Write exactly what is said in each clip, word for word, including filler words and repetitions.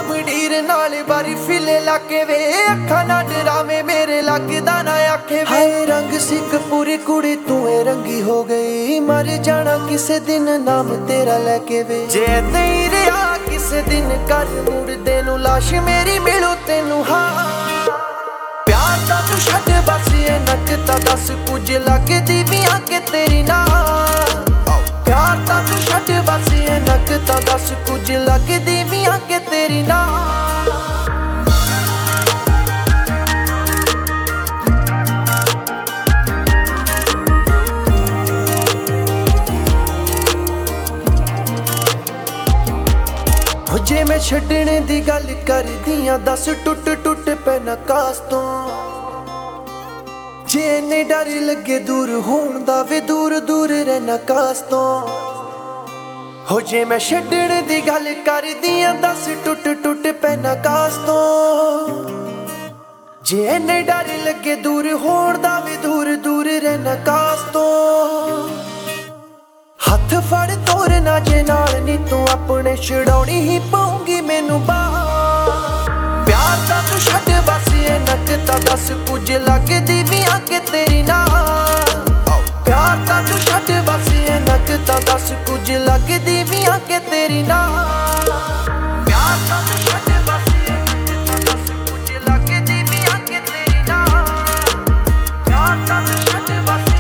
मंडीर नाल बारी फिले लाके वे अखा ना डरावे मेरे लगदा ना आखे वे रंग सिख पूरी कुड़ी तू रंगी हो गई मर जाना किसे दिन नाम तेरा लेके वे जे नहीं रहा किसे दिन कर मुड़दे नू लाश मेरी मिलू तेनू हाँ प्यार दा तू छड्ड बस ये नकता दस कुछ लगदी भी आके तेरी ना प्यार दा तू छड्ड बस ये नकता दस कुछ लगदी भी आके तेरी ना जे मैं छड्डने दी गल करदी आं दस टुट टुट पैना कास तो जे इन्ने डर लगे दूर होण दा वे दूर दूर रहना कास तो हो जे मैं छड्डने दी गल करदी आं दस टुट टुट पैना कास तो जे इन्ने डर लगे दूर होण दा वे दूर दूर रहना कास तो हथ फड़ तोरना जे नाल नी तू अपने छड़ाउणी ही पाऊंगी मैनू बाह प्यार दा तू छड्ड बस ये नकता दस कुछ लगदी भी आके तेरी ना प्यार दा तू छड्ड बस ये नकता दस कुछ लगदी भी आके तेरी ना प्यार दा तू छड्ड बस ये नकता दस कुछ लगदी भी आके तेरी ना प्यार दा तू छड्ड बस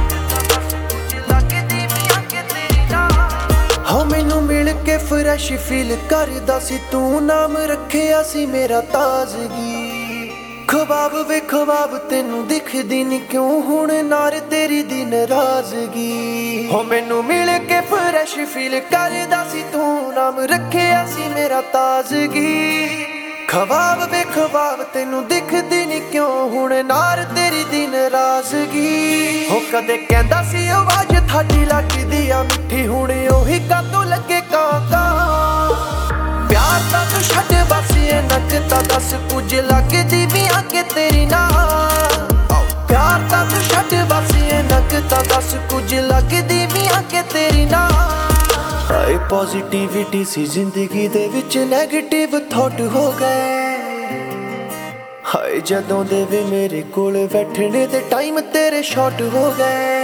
हाँ मैनू मिल के फ्रैश फील करदा सी तू नाम रखिया सी मेरा ताजगी ख्वाब वे ख्वाब तेनू दिखदी नी क्यों हुण नार तेरी दी नाराजगी हो मैनू मिल के फ्रैश फील करदा सी तू नाम रखिया सी मेरा ताजगी ख्वाब वे ख्वाब तेनू दिखदी नी क्यों हुण नार तेरी दी नाराजगी हो कदे कहंदा सी आवाज थाडी लगदी आ मिठी हुण ओही कातों लगे कांका प्यार दा तू छड्ड बस ये नकता दस कुछ लगदी भी आके तेरी ना प्यार दा तू छड्ड बस ये नकता दस कुछ लगदी भी आके तेरी ना हाय पॉजिटिविटी सी जिंदगी दे विच नेगेटिव थॉट हो गए हाय जदों दे वे मेरे कोल बैठने दे टाइम तेरे शॉर्ट हो गए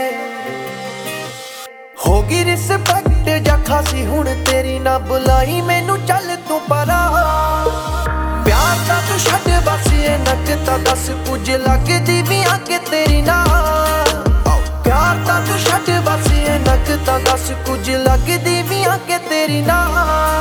होगी रिस्पेक्ट जा खासी हुण तेरी ना बुलाई मैनू चल तू परा प्यार दा तू छड्ड बस ये नकता दस कुछ लगदी भी आके तेरी ना प्यार दा तू छड्ड बस ये नकता दस कुछ लगदी भी आके तेरी ना।